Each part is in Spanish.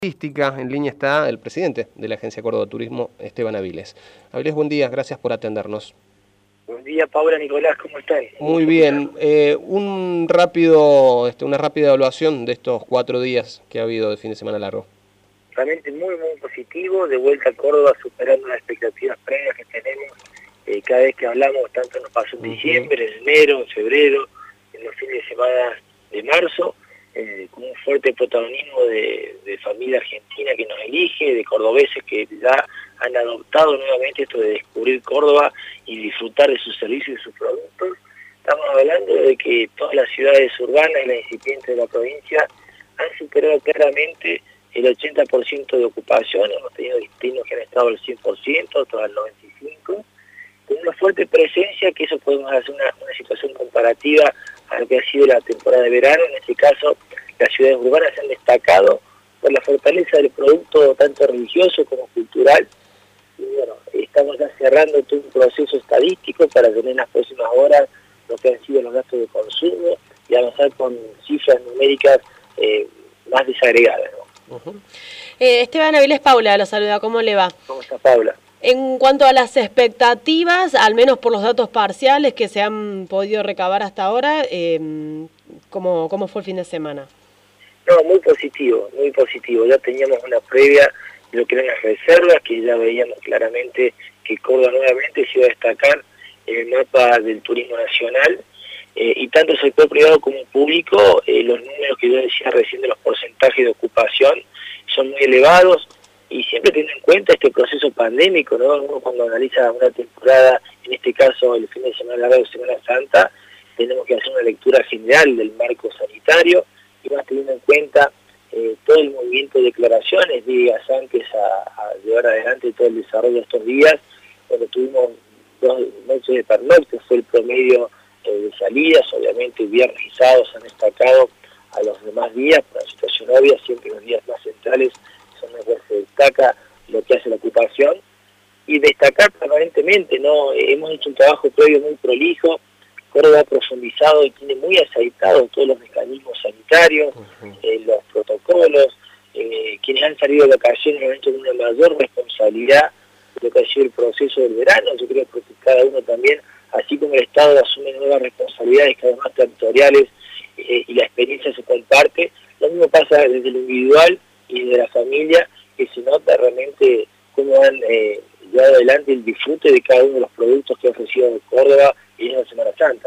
Turística. En línea está el presidente de la Agencia Córdoba Turismo, Esteban Avilés. Avilés, buen día, gracias por atendernos. Buen día, Paula, Nicolás, ¿cómo están? Muy bien, una rápida evaluación de estos 4 días que ha habido de fin de semana largo. Realmente muy positivo, de vuelta a Córdoba superando las expectativas previas que tenemos. Cada vez que hablamos, tanto nos pasó en diciembre, en enero, en febrero, en los fines de semana de marzo, con un fuerte protagonismo de familia argentina que nos elige, de cordobeses que ya han adoptado nuevamente esto de descubrir Córdoba y disfrutar de sus servicios y sus productos. Estamos hablando de que todas las ciudades urbanas y las incipientes de la provincia han superado claramente el 80% de ocupación. Hemos tenido destinos que han estado al 100%, otros al 95%, con una fuerte presencia, que eso podemos hacer una situación comparativa a lo que ha sido la temporada de verano. En este caso, las ciudades urbanas se han destacado por la fortaleza del producto tanto religioso como cultural. Y bueno, estamos ya cerrando todo un proceso estadístico para tener en las próximas horas lo que han sido los gastos de consumo y avanzar con cifras numéricas más desagregadas, ¿no? Esteban Avilés, Paula lo saluda, ¿cómo le va? ¿Cómo está, Paula? En cuanto a las expectativas, al menos por los datos parciales que se han podido recabar hasta ahora, ¿cómo fue el fin de semana? No, muy positivo, muy positivo. Ya teníamos una previa de lo que eran las reservas, que ya veíamos claramente que Córdoba nuevamente se iba a destacar en el mapa del turismo nacional, y tanto el sector privado como público, los números que yo decía recién de los porcentajes de ocupación son muy elevados, y siempre teniendo en cuenta este proceso pandémico, ¿no? Uno cuando analiza una temporada, en este caso el fin de semana largo de Semana Santa, tenemos que hacer una lectura general del marco sanitario, y más teniendo en cuenta todo el movimiento de declaraciones días antes a llevar adelante todo el desarrollo de estos días, cuando tuvimos 2 noches de pernocte, fue el promedio de salidas. Obviamente viernes y sábados han destacado a los demás días, por la situación obvia, siempre los días más centrales son los que se destaca lo que hace la ocupación, y destacar permanentemente, ¿no? Hemos hecho un trabajo previo muy prolijo. Córdoba ha profundizado y tiene muy aceitados todos los mecanismos sanitarios, los protocolos, quienes han salido de vacaciones han hecho una mayor responsabilidad de lo que ha sido el proceso del verano. Yo creo que cada uno también, así como el Estado asume nuevas responsabilidades cada vez más territoriales, y la experiencia se comparte, lo mismo pasa desde lo individual y desde la familia, que se nota realmente cómo han llevado adelante el disfrute de cada uno de los productos que ha ofrecido Córdoba en la Semana Santa.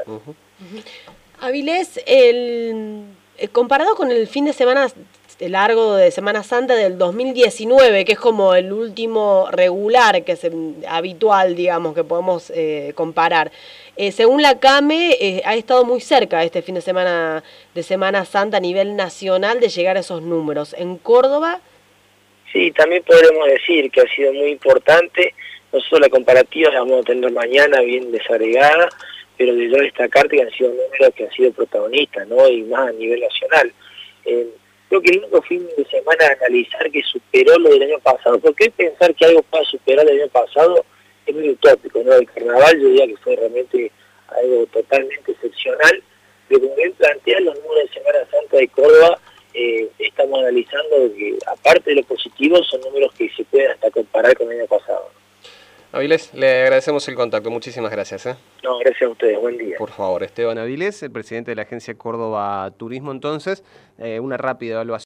Avilés, comparado con el fin de semana largo de Semana Santa del 2019, que es como el último regular, que es habitual, digamos, que podemos comparar, según la CAME, ha estado muy cerca este fin de Semana Santa a nivel nacional de llegar a esos números. ¿En Córdoba? Sí, también podremos decir que ha sido muy importante. Nosotros la comparativa la vamos a tener mañana bien desagregada, pero de yo destacarte que han sido números que han sido protagonistas, ¿no? Y más a nivel nacional. Creo que el único fin de semana a analizar que superó lo del año pasado, porque pensar que algo pueda superar el año pasado es muy utópico, ¿no? El carnaval yo diría que fue realmente algo totalmente excepcional, pero como bien plantea, los números de Semana Santa de Córdoba, estamos analizando que, aparte de lo positivo, son números que se pueden hasta comparar con el año pasado. Avilés, le agradecemos el contacto, muchísimas gracias. No, gracias a ustedes, buen día. Por favor, Esteban Avilés, el presidente de la Agencia Córdoba Turismo, entonces, una rápida evaluación.